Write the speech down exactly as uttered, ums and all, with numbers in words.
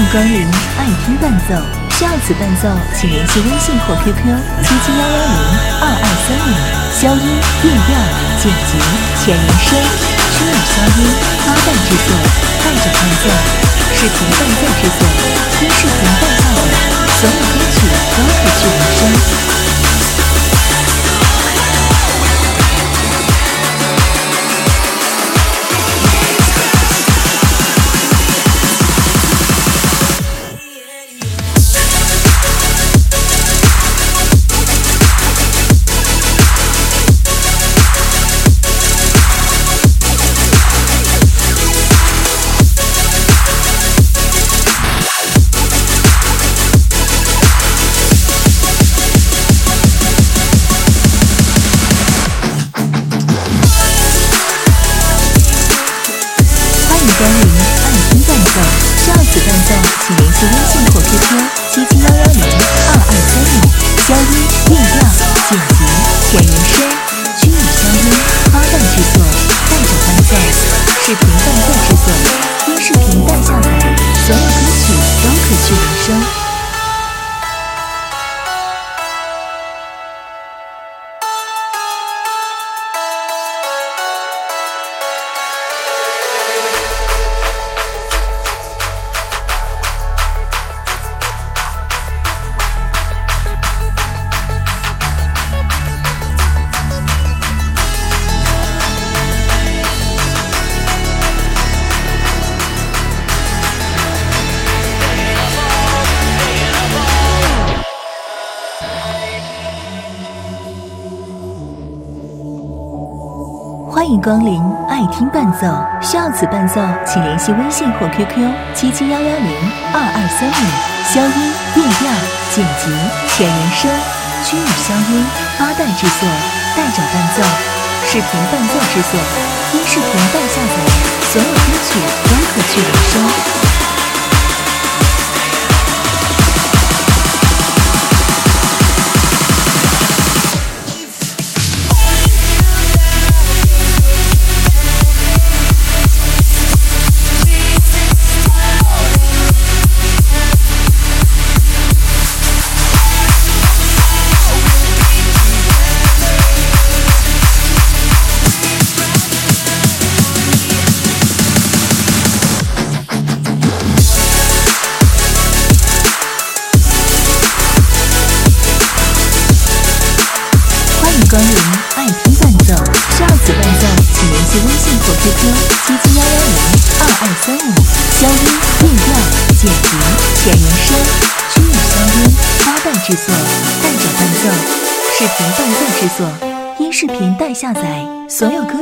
光临爱听伴奏，需要此伴奏，请联系微信或 Q Q 七七幺幺零二二三零。消音、变调、剪辑、全人声、虚拟消音、花瓣制作、带着伴奏、视频伴奏制作、音视频伴奏的所有歌曲都可去人声。光临爱听伴奏，需要此伴奏，请联系微信或 Q Q 七七幺幺零二二三零。消音、变调、剪辑、全人声、虚拟消音、花瓣制作、带着伴奏、视频伴奏制作、音视频带下载，所有歌曲都可去人声。欢迎光临爱听伴奏，需要此伴奏，请联系微信或 Q Q 七七幺幺零二二三零。消音、变调、剪辑、全人声、虚拟消音、花瓣制作、带着伴奏、视频伴奏制作、音视频带下载，所有歌曲都可去人声。光临爱听伴奏，需要此伴奏，请联系微信或 Q Q 七七幺幺零二二三五。消音、变调、剪辑、全人声、虚拟消音、花瓣制作、带着伴奏、视频伴奏制作、音视频带下载，所有歌